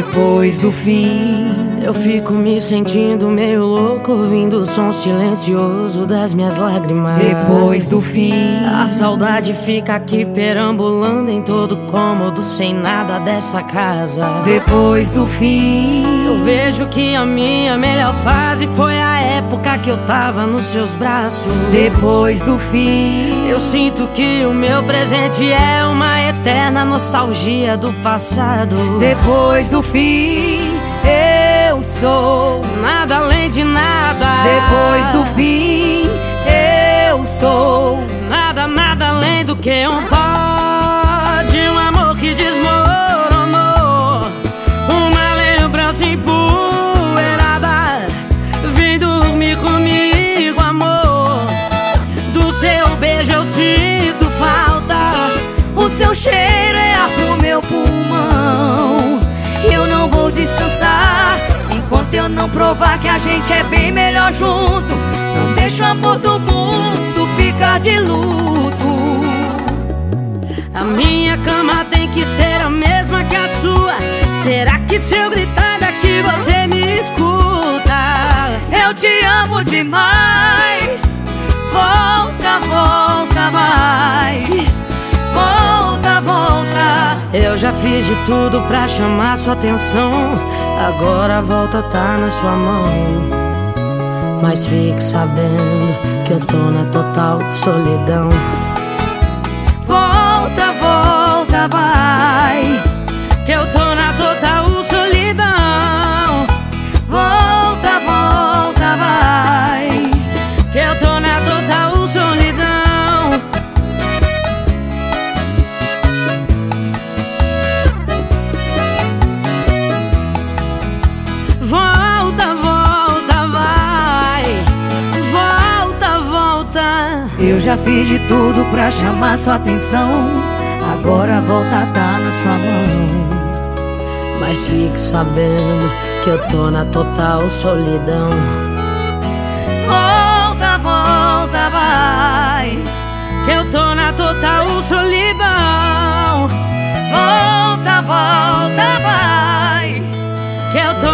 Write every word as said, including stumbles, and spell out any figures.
Depois do fim, eu fico me sentindo meio louco, ouvindo o som silencioso das minhas lágrimas. Depois do fim, a saudade fica aqui perambulando em todo cômodo, sem nada dessa casa. Depois do fim, eu vejo que a minha melhor fase foi a época que eu tava nos seus braços. Depois do fim, eu sinto que o meu presente é uma eterna nostalgia do passado. Depois do fim, eu sou nada além de nada. Depois do fim, eu sou nada, nada além do que um pó de um amor que desmoronou, uma lembrança empoeirada. Vem dormir comigo, amor. Do seu beijo eu sinto falta, o seu cheiro é ar pro meu pulmão. Eu não vou descansar enquanto eu não provar que a gente é bem melhor junto. Não deixa o amor do mundo ficar de luto. A minha cama tem que ser a mesma que a sua. Será que se eu gritar daqui você me escuta? Eu te amo demais. Volta, volta, vai. Volta, volta. Eu já fiz de tudo pra chamar sua atenção. Agora a volta tá na sua mão. Mas fique sabendo que eu tô na total solidão. Volta, volta, vai. Que eu tô na total solidão. Volta, volta, vai. Que eu tô na total solidão. Volta, volta, vai. Volta, volta. Eu já fiz de tudo pra chamar sua atenção. Agora a volta tá na sua mão. Mas fique sabendo que eu tô na total solidão. Volta, volta, vai. Que eu tô na total solidão. Volta, volta, vai. Que eu tô